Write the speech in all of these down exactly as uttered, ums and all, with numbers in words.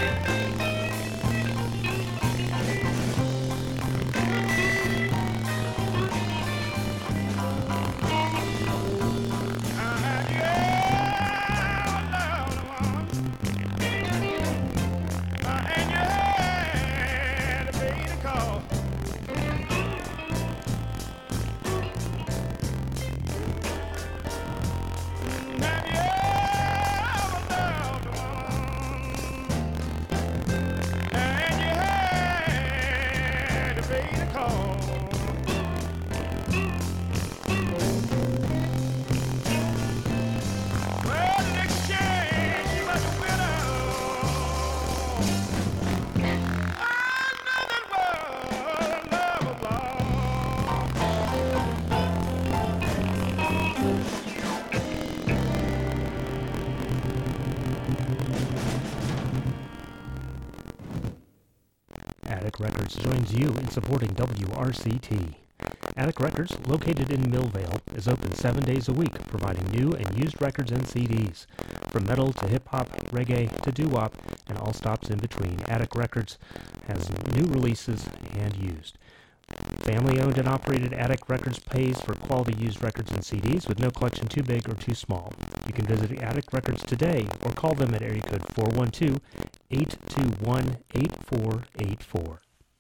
Attic Records joins you in supporting W R C T. Attic Records, located in Millvale, is open seven days a week, providing new and used records and C Ds. From metal to hip-hop, reggae to doo-wop, and all stops in between, Attic Records has new releases and used. Family-owned and operated Attic Records pays for quality used records and C Ds with no collection too big or too small. You can visit Attic Records today or call them at area code four one two, eight two one, eight four eight four.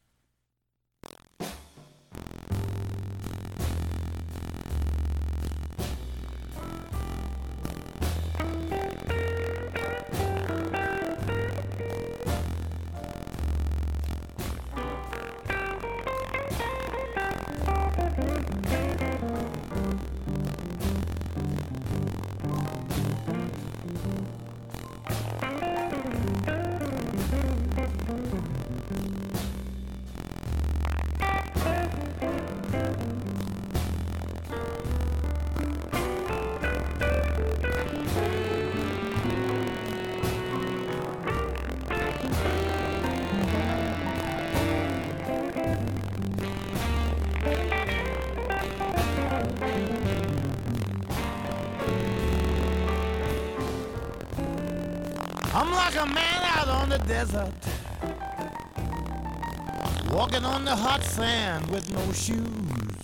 I'm like a man out on the desert, walking on the hot sand with no shoes.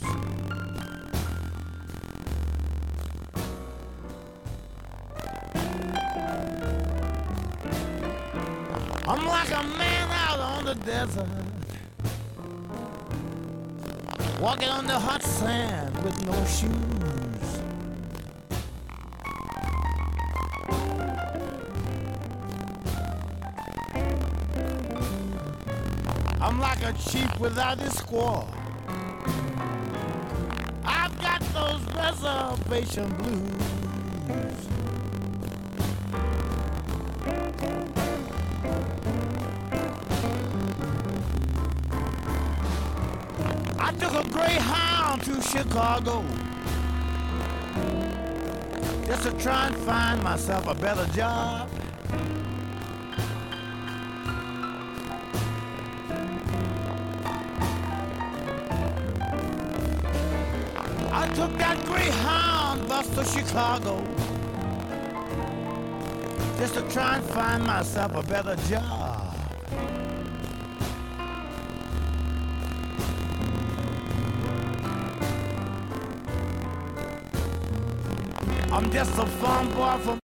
I'm like a man out on the desert, walking on the hot sand with no shoes. I'm like a chief without his squaw. I've got those reservation blues. I took a Greyhound to Chicago just to try and find myself a better job. I took that Greyhound bus to Chicago just to try and find myself a better job. I'm just a farm boy from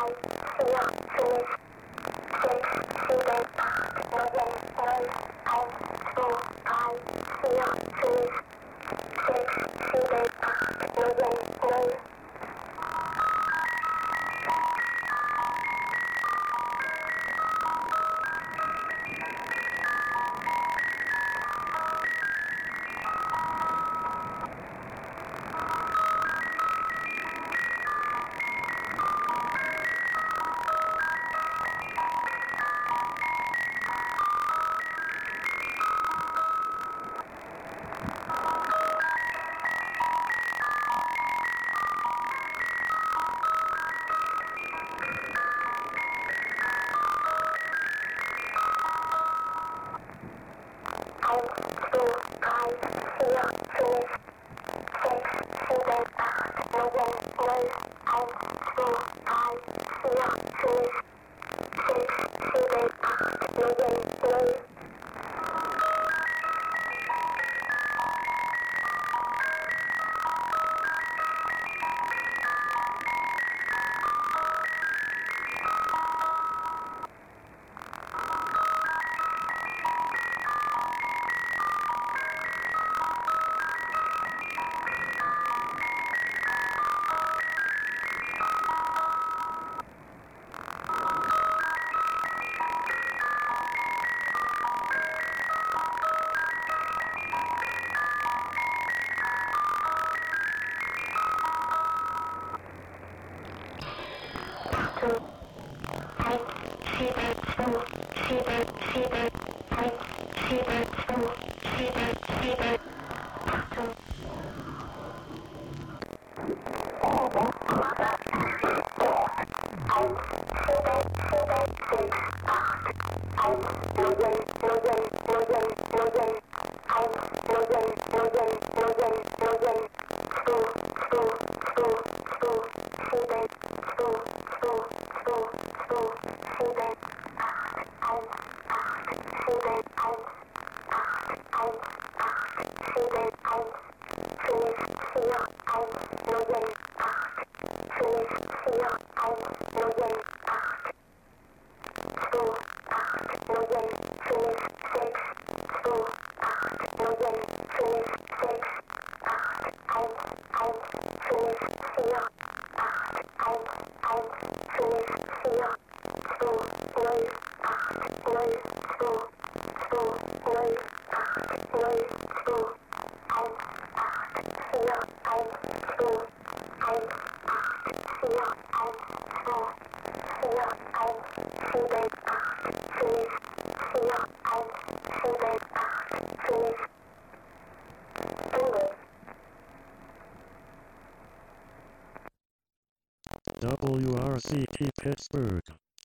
W R C T Pittsburgh.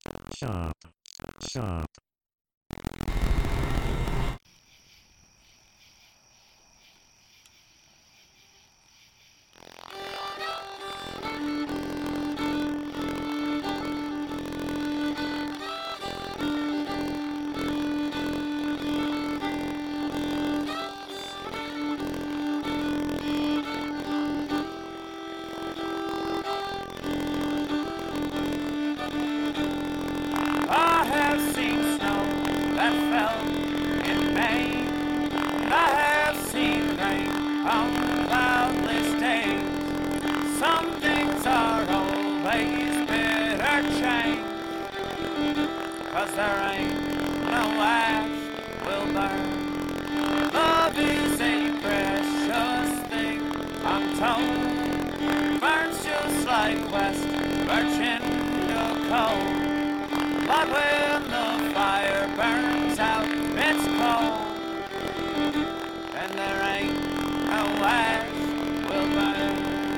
Shop. Shop. I have seen snow that fell in May, and I have seen rain on cloudless days. Some things are always better changed, 'cause there ain't no ash will burn. Love is a precious thing, I'm told. Burns just like West Virginia coal. But when the fire burns out, it's cold, and there ain't no ash will burn.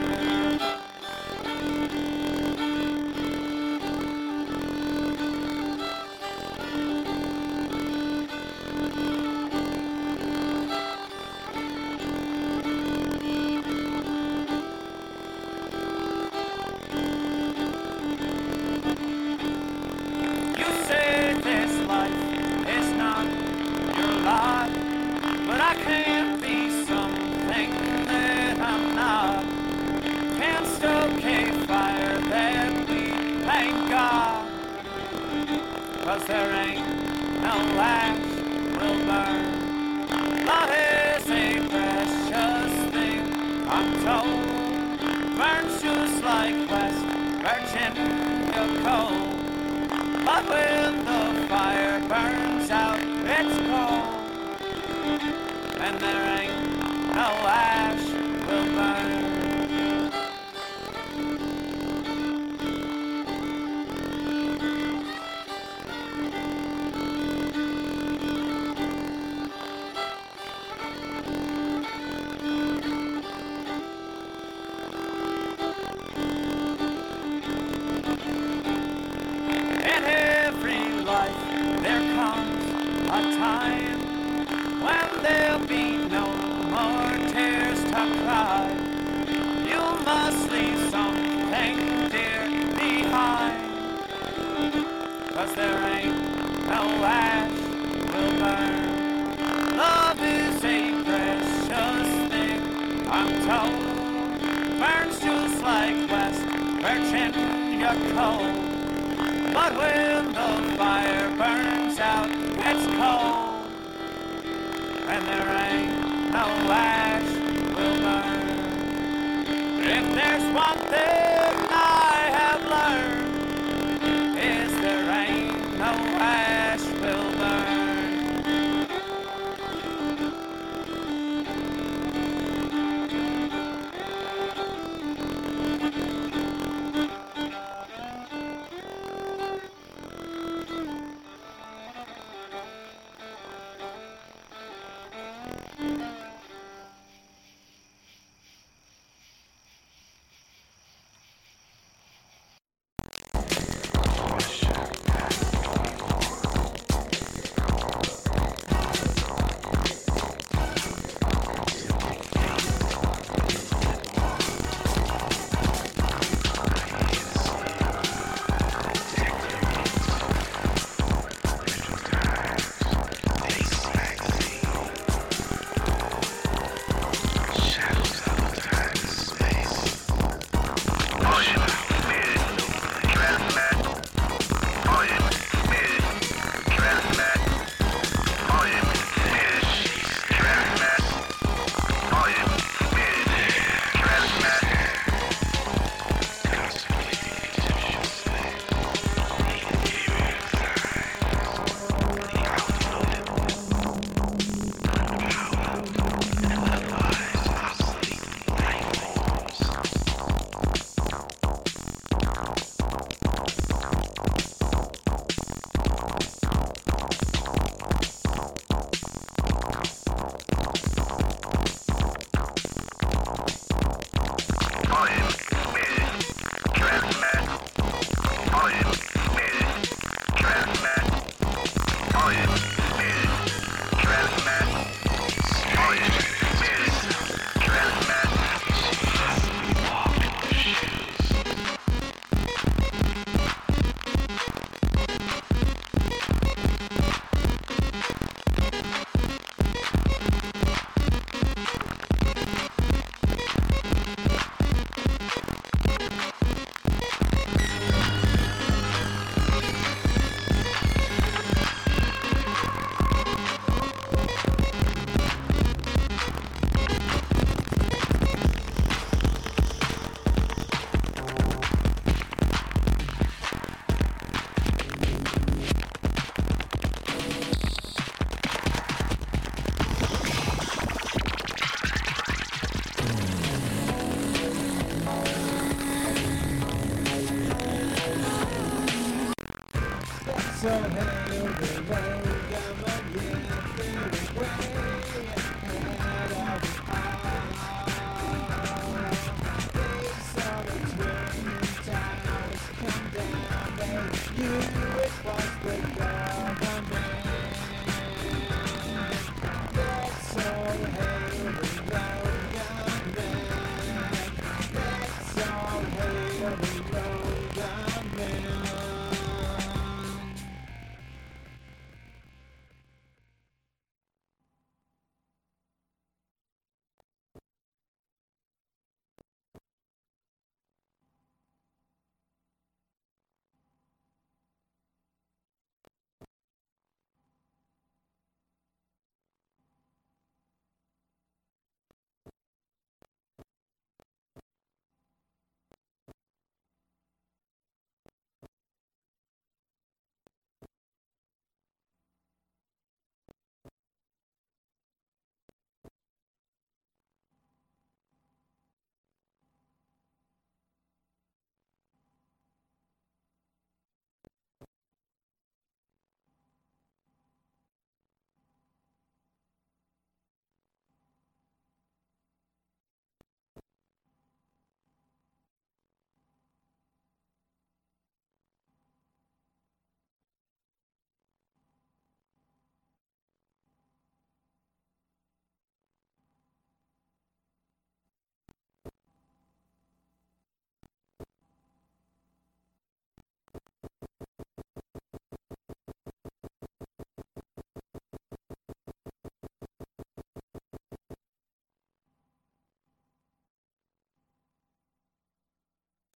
You say this life is not your lot, but I can't be something that I'm not. Can't stoke a fire that we ain't got. God, 'cause there ain't no ash will burn. Love is a precious thing, I'm told. Burns just like West Virginia coal. But when the fire burns out, it's cold. And there ain't no ash will burn. In every life there comes a time when there'll be no more tears to cry. You must leave something dear behind, 'cause there ain't no ash will burn. Love is a precious thing, I'm told. Burns just like West Virginia coal. But when the fire burns out, it's cold. And there ain't no ash will burn. If there's one thing I have learned, is there ain't no ash will burn. So hail the road, I'm a living way ahead of These are the twin towers come down, they knew it was the government. Let's all hail the road, young man. Let's all hail the road, young man.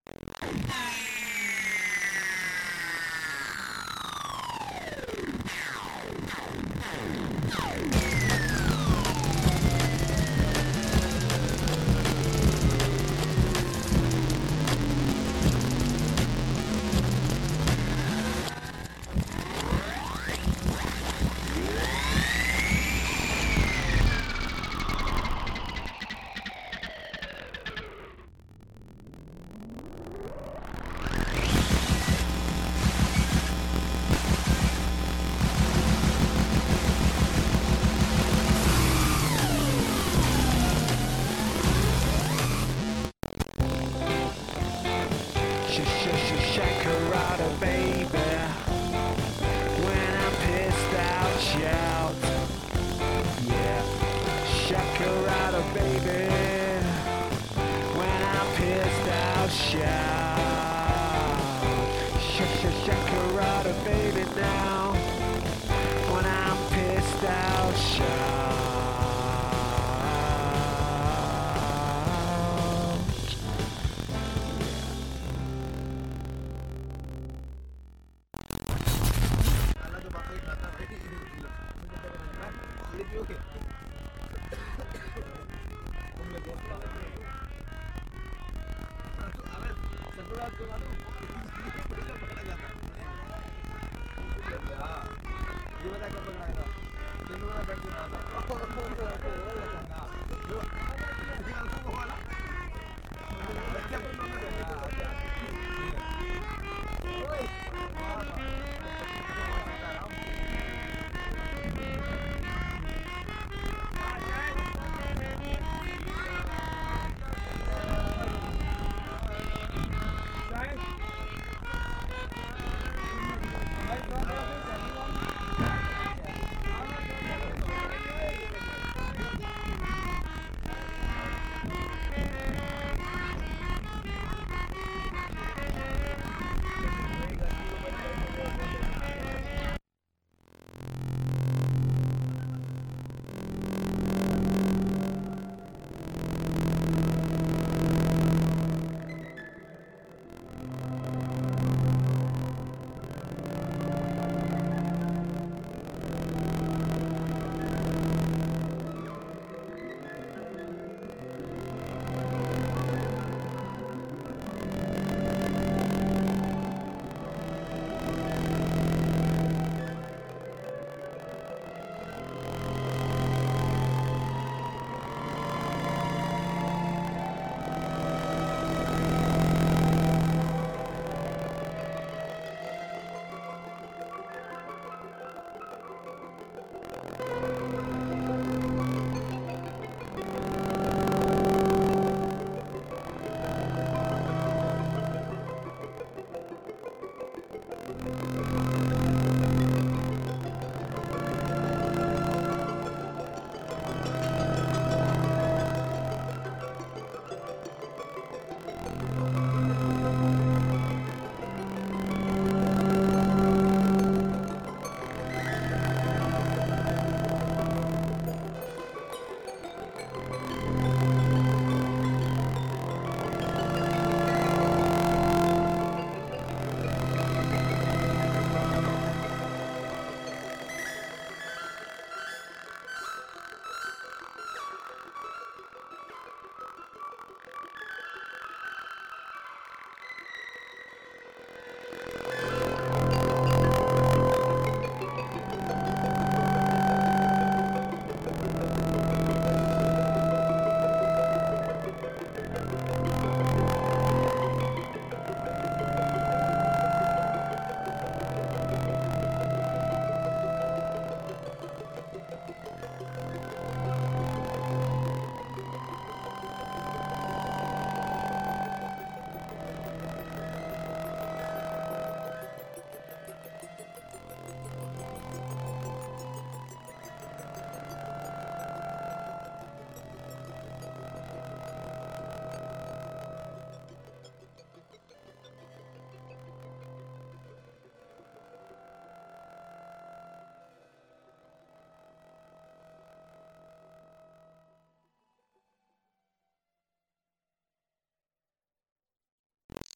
Shakarada, baby. When I'm pissed out, shout. Yeah, Shakarada, baby. When I'm pissed out, shout. Shakarada, baby, now. When I'm pissed out, shout.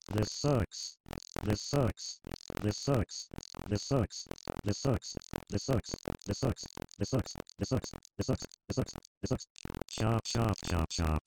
This sucks. This sucks. This sucks. This sucks. This sucks. This sucks. This sucks. This sucks. This sucks. This sucks. This sucks. This sucks. Shop, shop, shop, shop.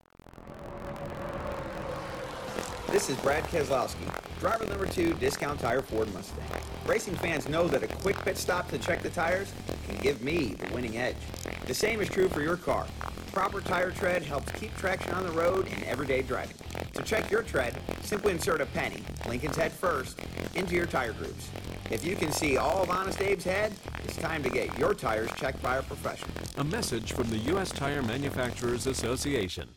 This is Brad Keselowski, driver number two, Discount Tire Ford Mustang. Racing fans know that a quick pit stop to check the tires can give me the winning edge. The same is true for your car. Proper tire tread helps keep traction on the road in everyday driving. To check your tread, simply insert a penny, Lincoln's head first, into your tire grooves. If you can see all of Honest Abe's head, it's time to get your tires checked by a professional. A message from the U S Tire Manufacturers Association.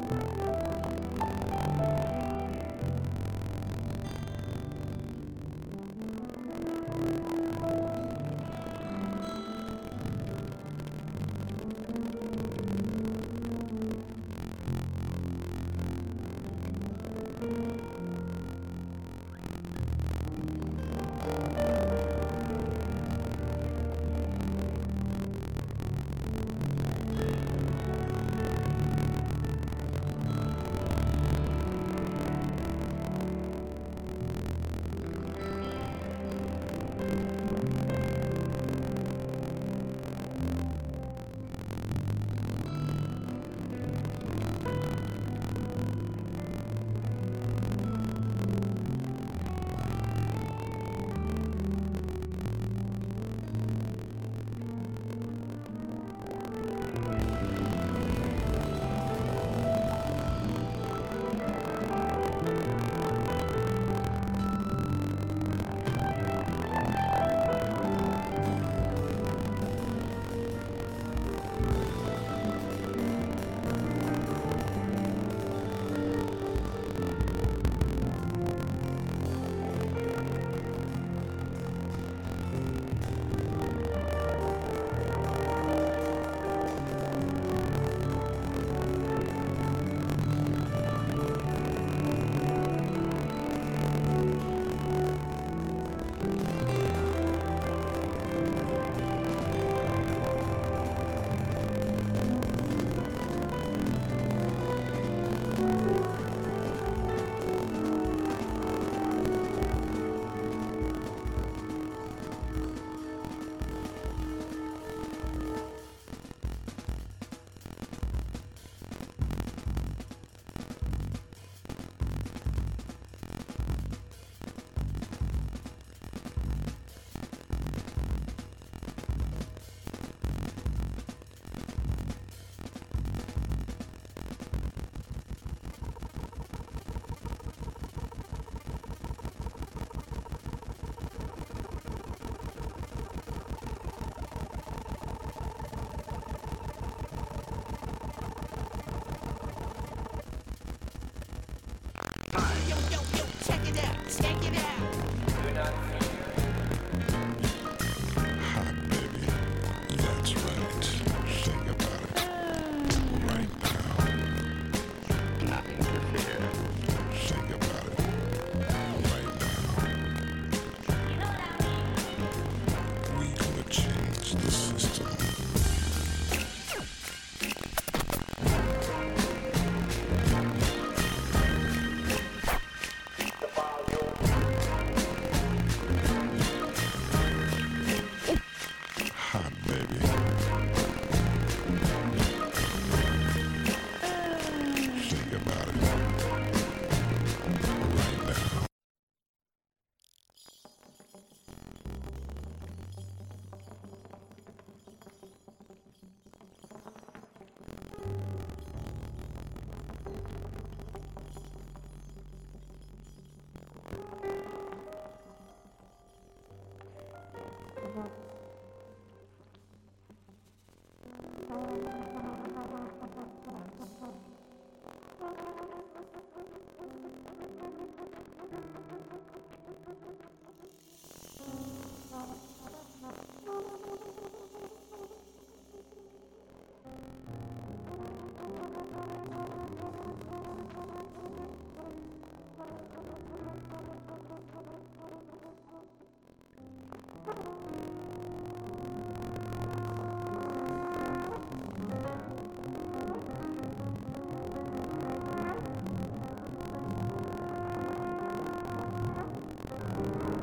Thank you.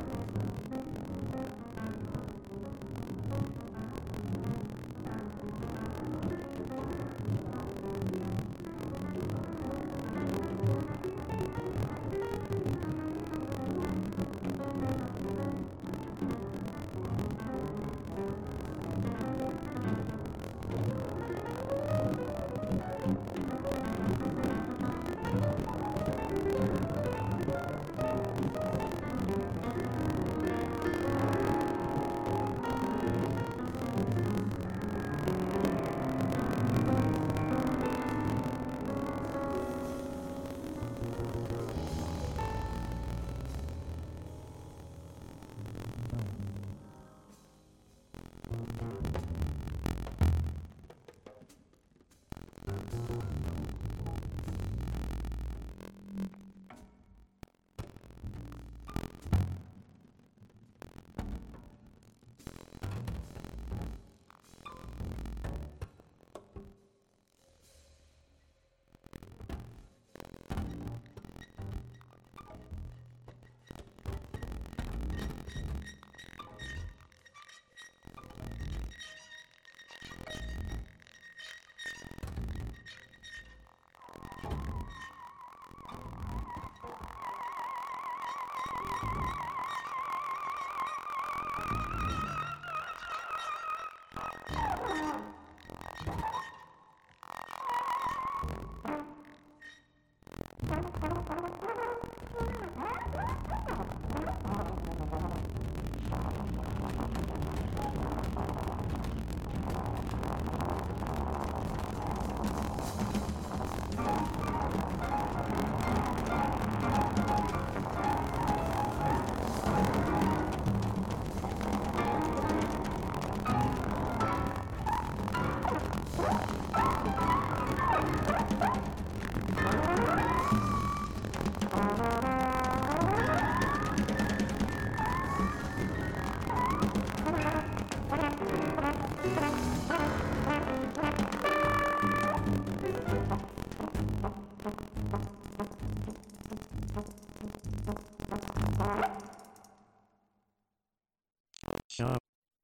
Shop.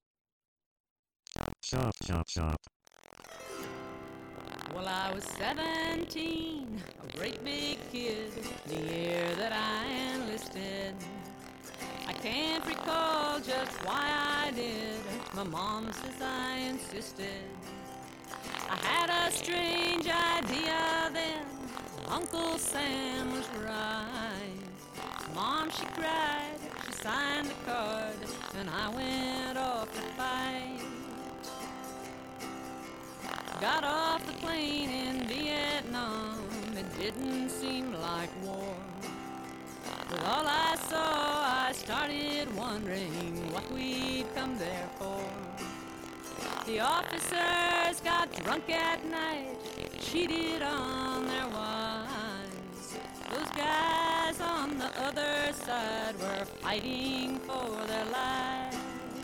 Shop, shop, shop. Well, I was seventeen, a great big kid, the year that I enlisted. I can't recall just why I did, my mom says I insisted. I had a strange idea then, Uncle Sam was right. Mom, she cried, she signed the card, and I went off to fight. Got off the plane in Vietnam, it didn't seem like war. With all I saw, I started wondering what we'd come there for. The officers got drunk at night, cheated on their wives. Those guys on the other side were fighting for their lives.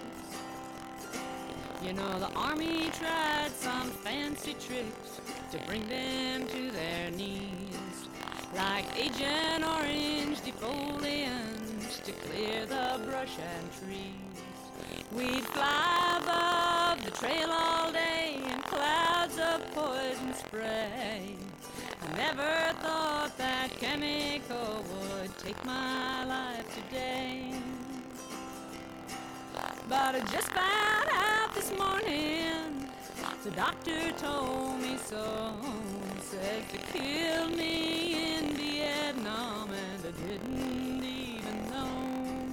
You know, the army tried some fancy tricks to bring them to their knees, like Agent Orange defoliants to clear the brush and trees. We'd fly above the trail all day in clouds of poison spray. I never thought that chemical would take my life today. But I just found out this morning, the doctor told me so. Said they killed me in Vietnam and I didn't even know.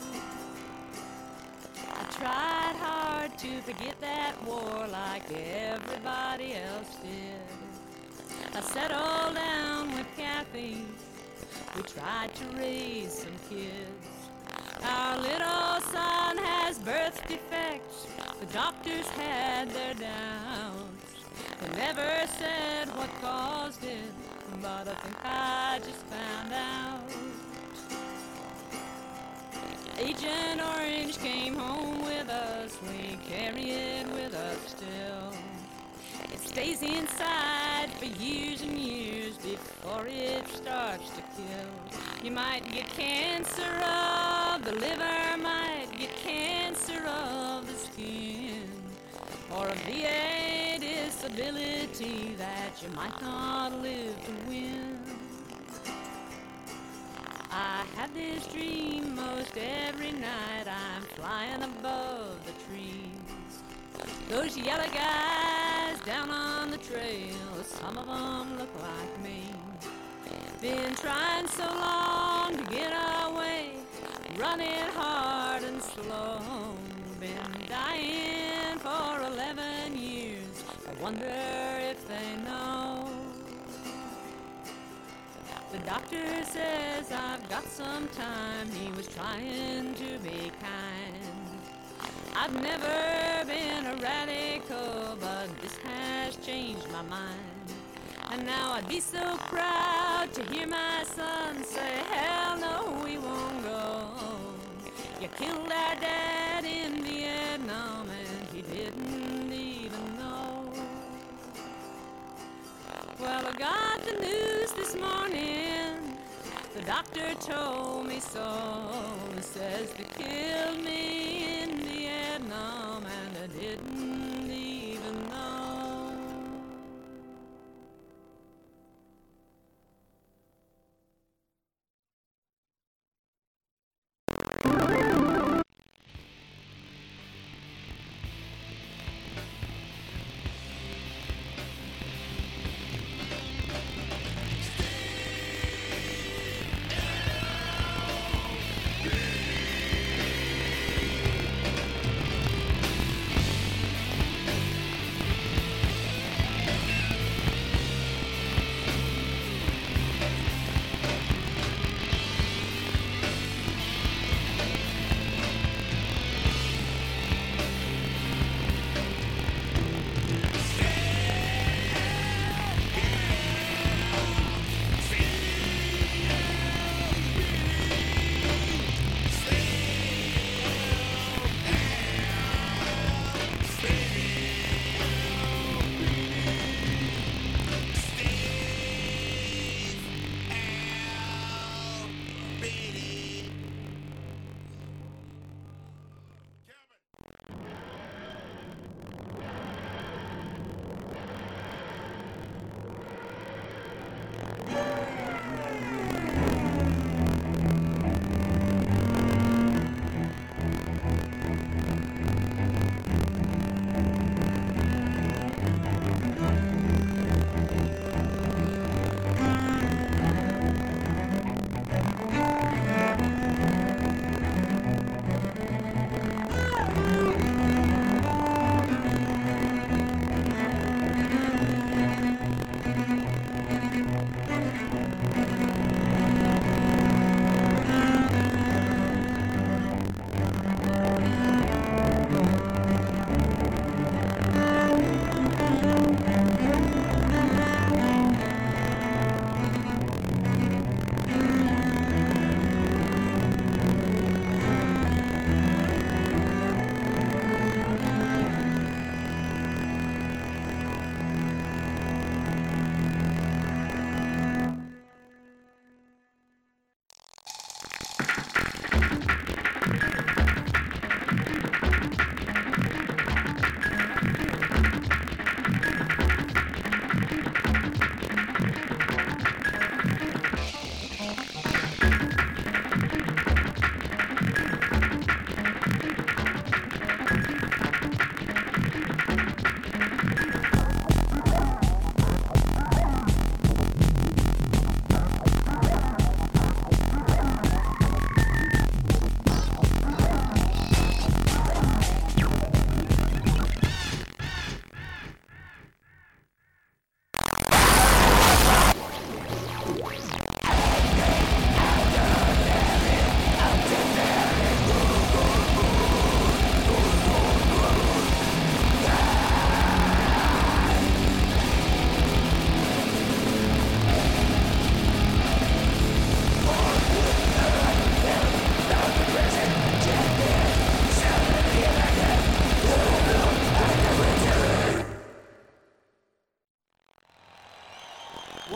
I tried hard to forget that war like everybody else did. I settled down with Kathy, we tried to raise some kids. Our little son has birth defects, the doctors had their doubts. They never said what caused it, but I think I just found out. Agent Orange came home with us, we carry it with us still. It stays inside for years and years before it starts to kill. You might get cancer of the liver, might get cancer of the skin, or a V A disability that you might not live to win. I have this dream most every night, I'm flying above the trees. Those yellow guys down on the trail, some of them look like me. Been trying so long to get away, running hard and slow. Been dying for eleven years, I wonder if they know. The doctor says I've got some time, he was trying to be kind. I've never been a radical, but this has changed my mind. And now I'd be so proud to hear my son say, hell no, we won't go. You killed our dad in Vietnam and he didn't even know. Well, I got the news this morning, the doctor told me so. He says they killed me in Vietnam and I didn't even know.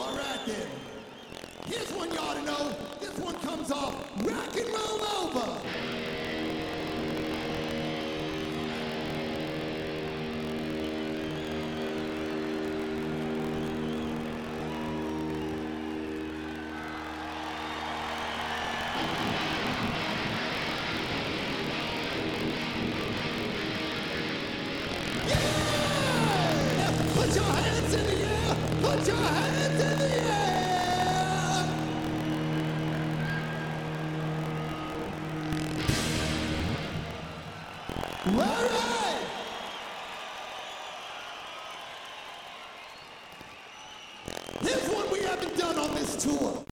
All right then. Here's one you ought to know. This one comes off Rock and Roll Over. Put your hands in the air! Put your hands in the air! All right! Here's one we haven't done on this tour.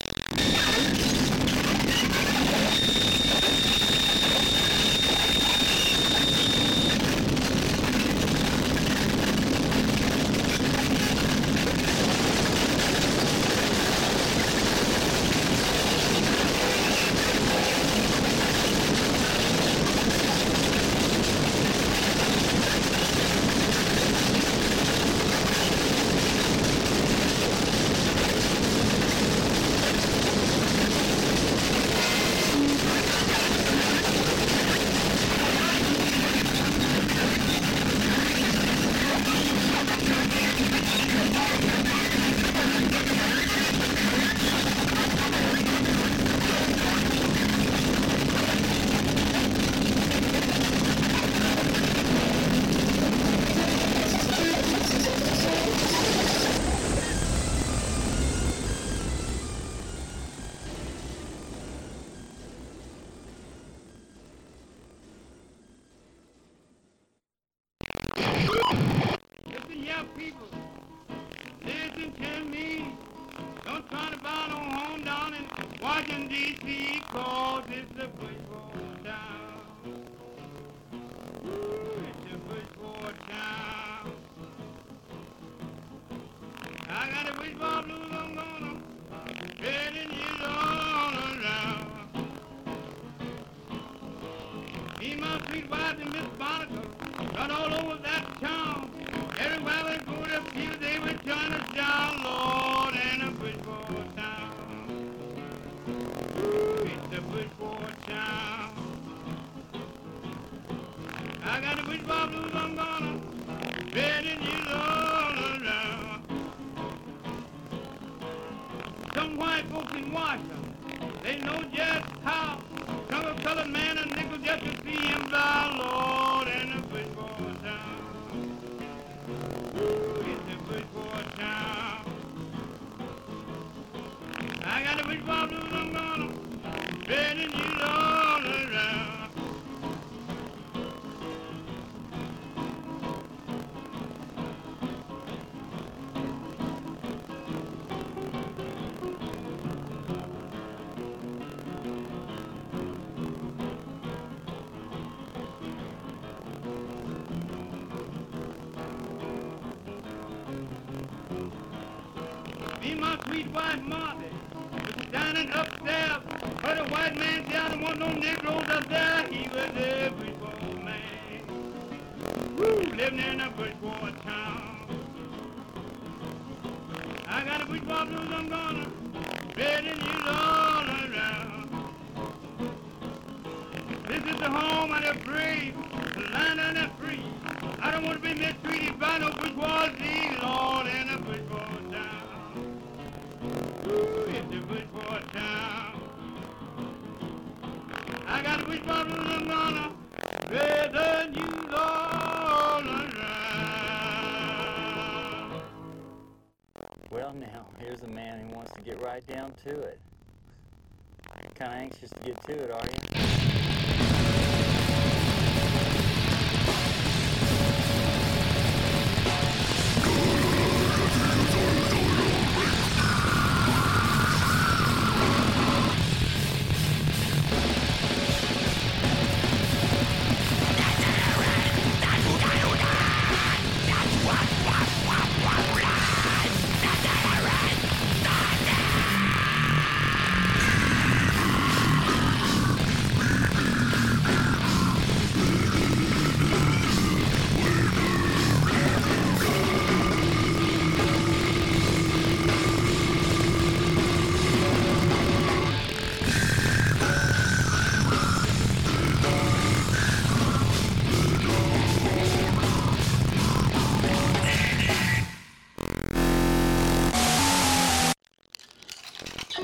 Listen, yeah, people. Listen to me. Don't try to buy no home down in Washington, D C, cause it's a bushboard town. Ooh, it's a bushboard town. I got a bushboard blues, I'm gonna spreading it all around. Me, my sweet wife, and Miss Monica run all over that town. Everywhere we go to feel they were trying to down, Lord, in a bushboard town. Ooh, it's a bushboard town. I got a bushboard blues, I'm gonna spreading it all around. Some white folks in Washington, they know just how. Some a colored man a nickel just to see him fly, Lord, in a bushboard town. Ooh, it's a bushboard town. I got a bushboard blues, I'm gonna spreading it all around. Me, my sweet wife, Martha, was dining upstairs. Heard a white man say, I don't want no Negroes up there. He was a bushboard man. Woo, living in a bushboard town. I got a bushboard blues, I'm gonna spreading it all around. This is the home of the brave, the land of the free. I don't want to be mistreated by no bourgeoisie, Lord, in a bushboard town. Ooh, it's a bushboard town. I got a bushboard blues, I'm gonna spread you all around. Well, now, here's a man who wants to get right down to it. Kind of anxious to get to it, are you? All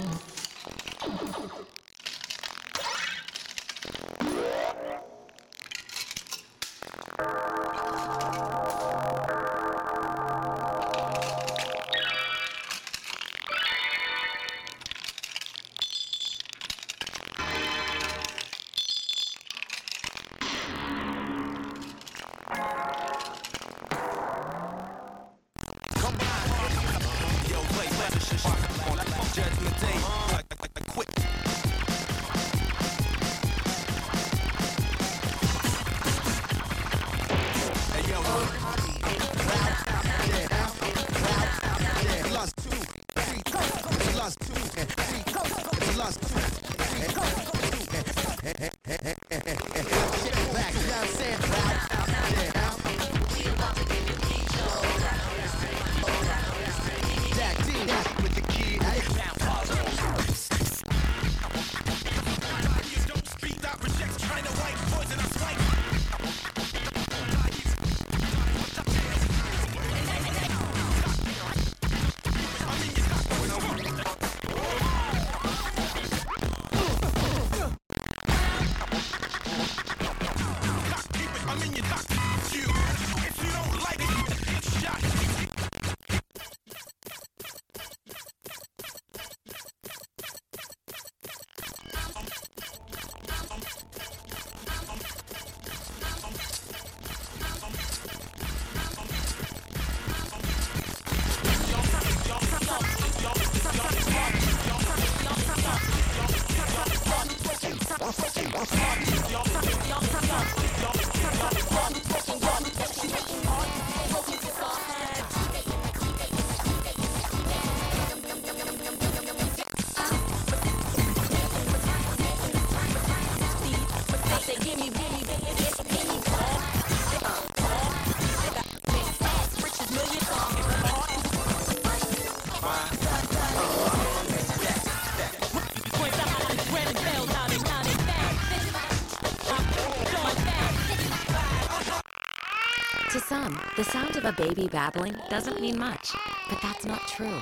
To some, the sound of a baby babbling doesn't mean much, but that's not true.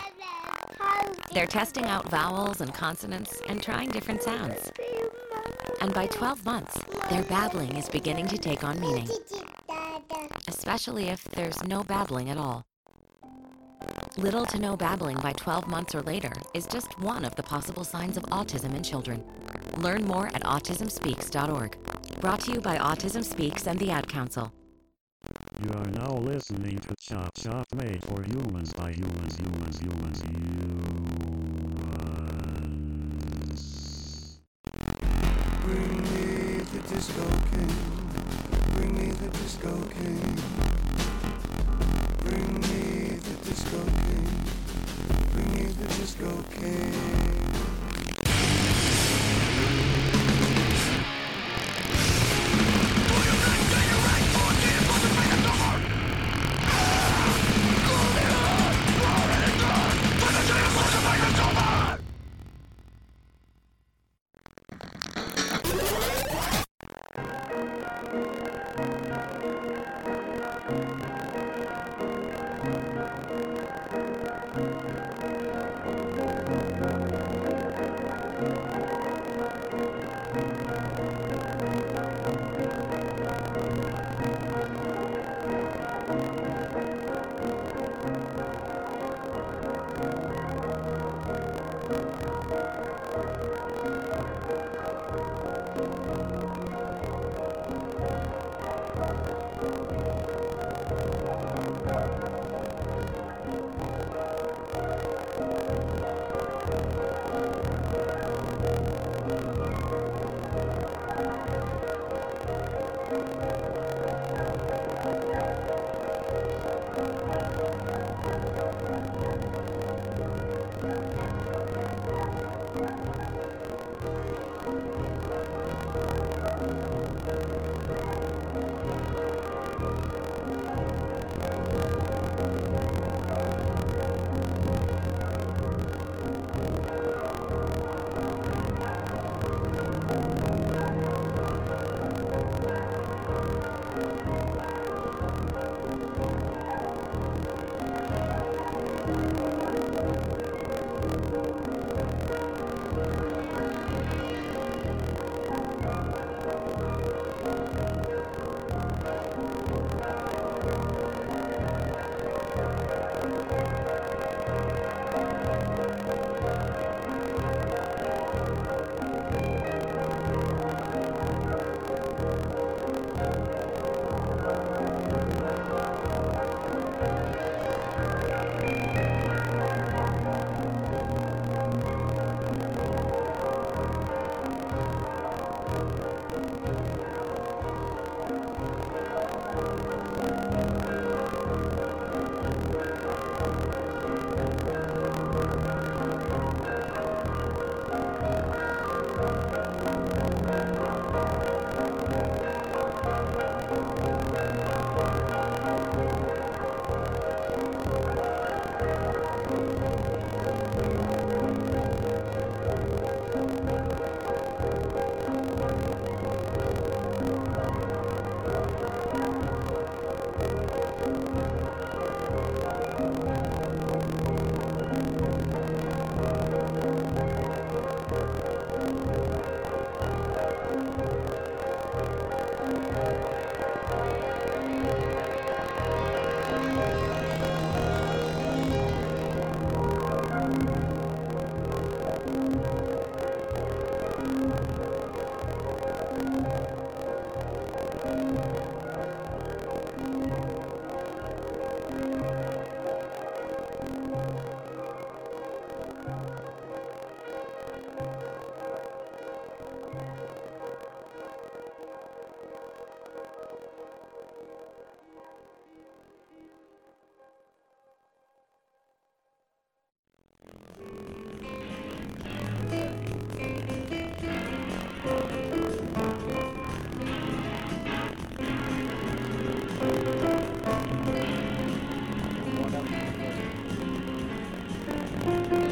They're testing out vowels and consonants and trying different sounds. And by twelve months, their babbling is beginning to take on meaning, especially if there's no babbling at all. Little to no babbling by twelve months or later is just one of the possible signs of autism in children. Learn more at autism speaks dot org. Brought to you by Autism Speaks and the Ad Council. You are now listening to Chop Chop made for humans by humans, humans, humans, humans. Bring me the disco king. Bring me the disco king. Bring me the disco king. Bring me the disco king.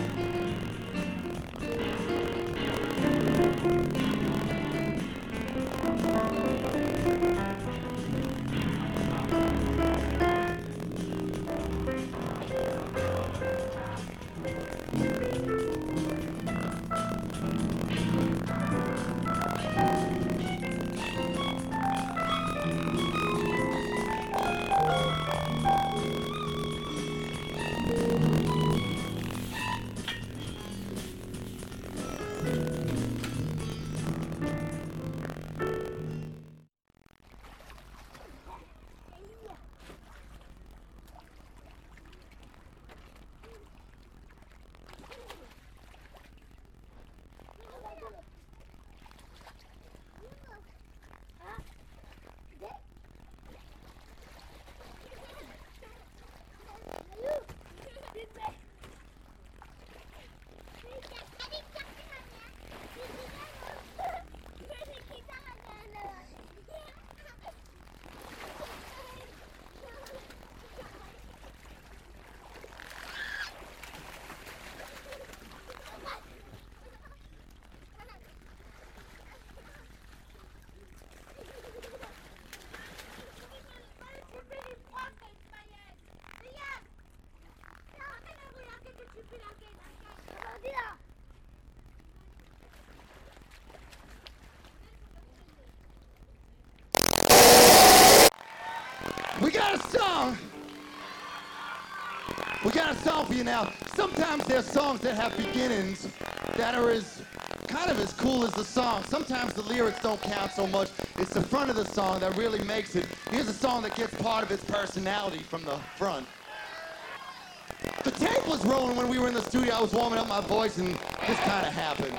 We got a song. We got a song for you now. Sometimes there's songs that have beginnings that are as kind of as cool as the song. Sometimes the lyrics don't count so much. It's the front of the song that really makes it. Here's a song that gets part of its personality from the front. The tape was rolling when we were in the studio. I was warming up my voice and this kind of happened.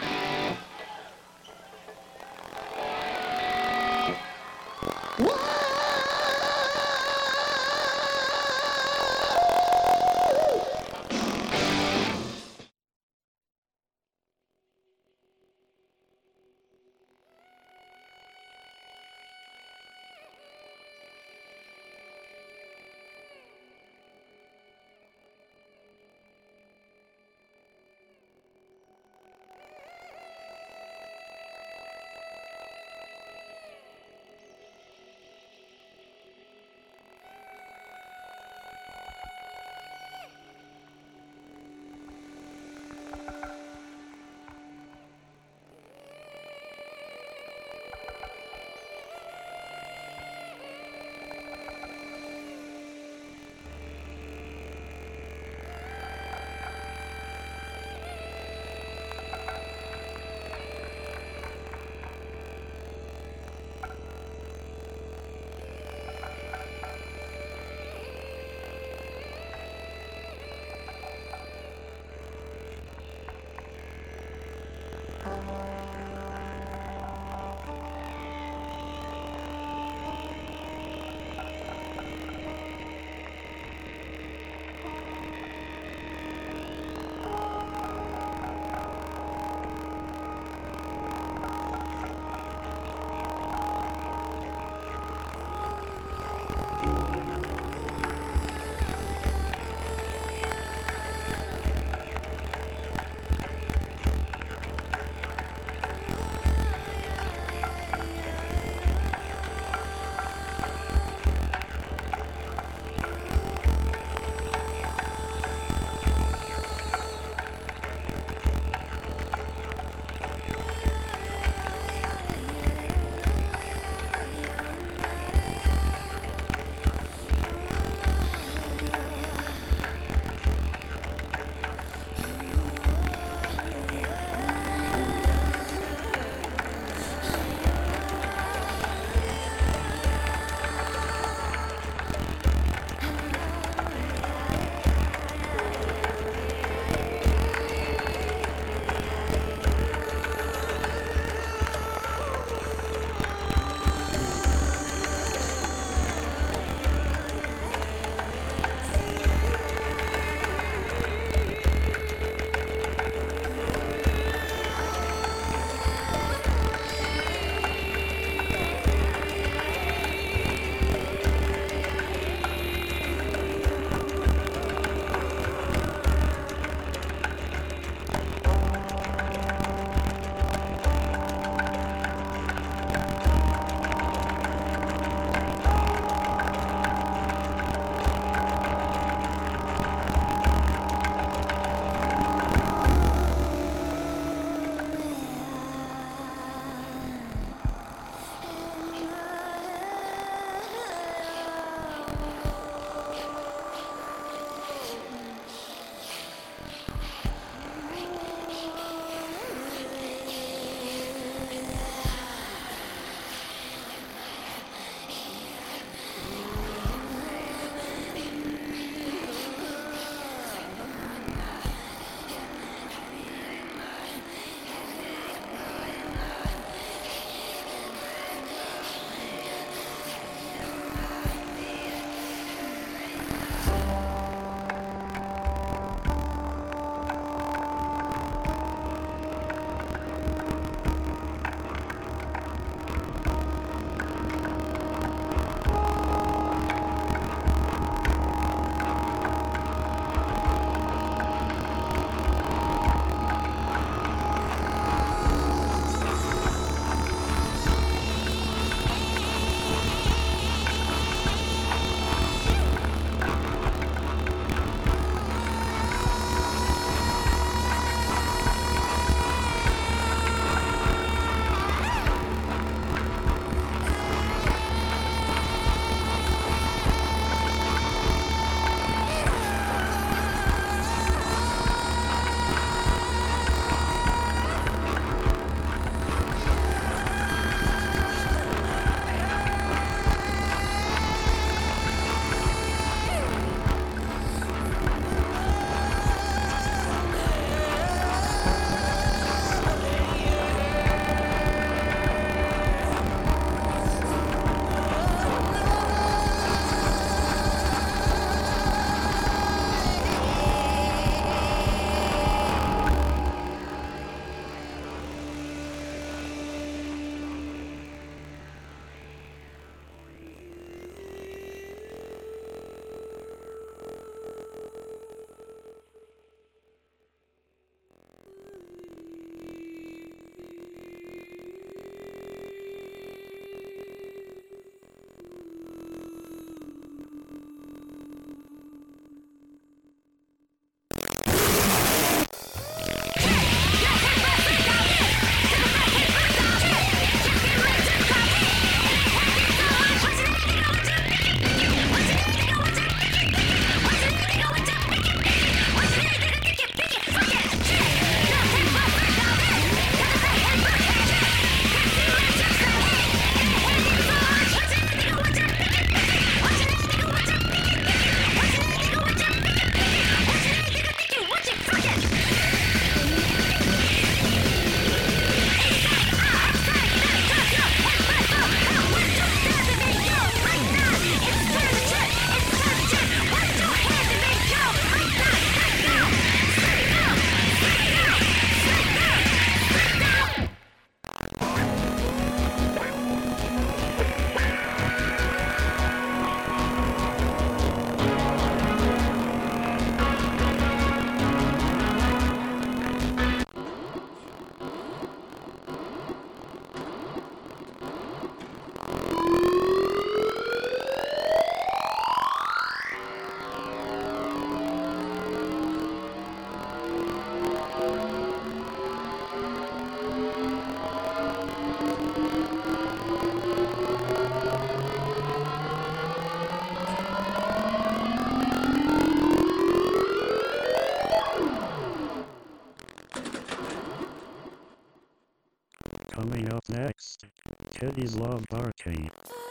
Coming up next, Teddy's Love Arcade.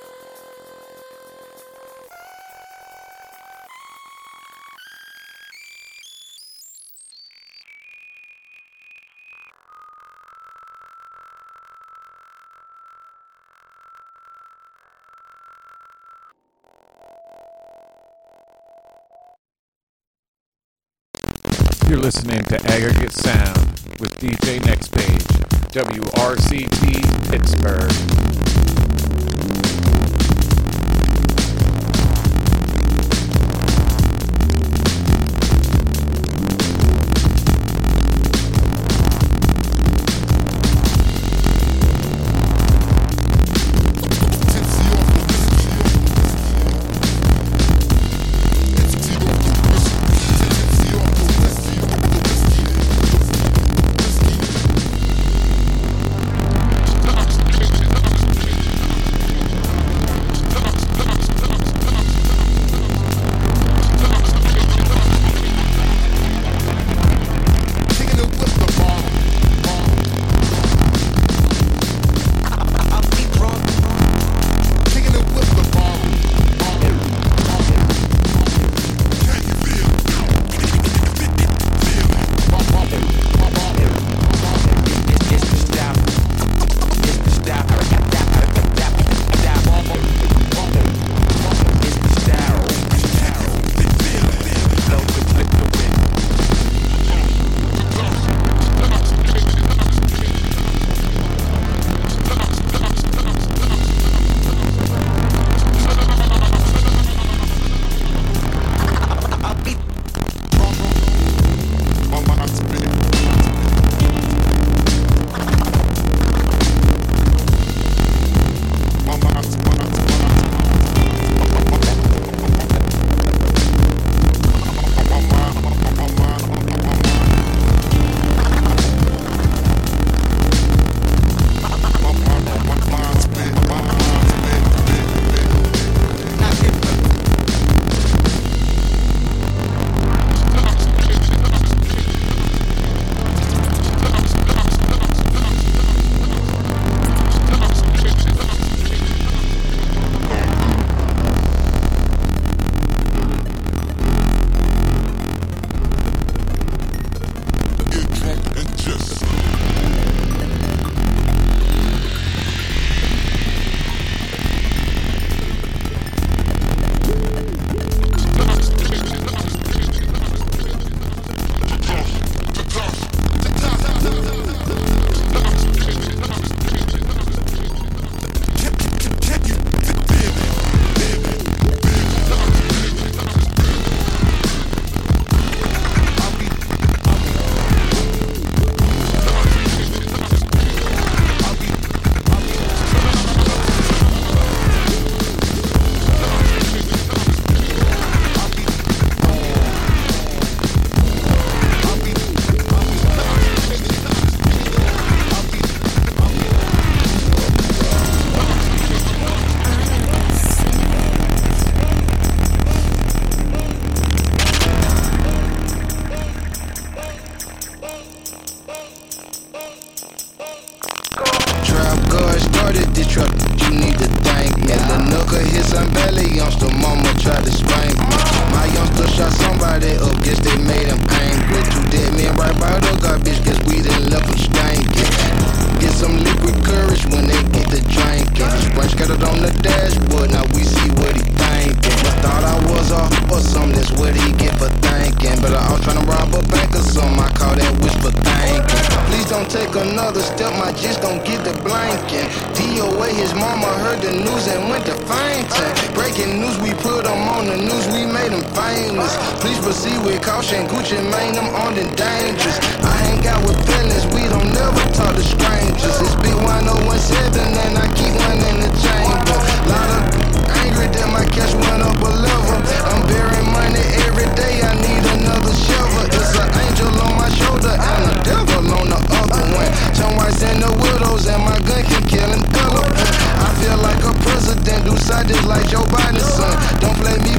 You're listening to Aggregate Sound with D J Next Page, W R C T Pittsburgh.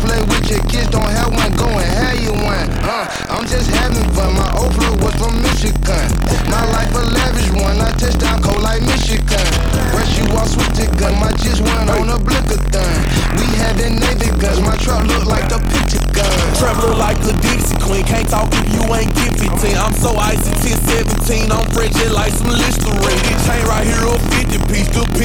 I'm just having fun. My old flow was from Michigan. up look like the picture gun. Trap look like a Dixie queen. Can't talk if you ain't get fifteen. I'm so icy ten seventeen. I'm fresh just like some Listerine. This chain right here a fifty piece. Good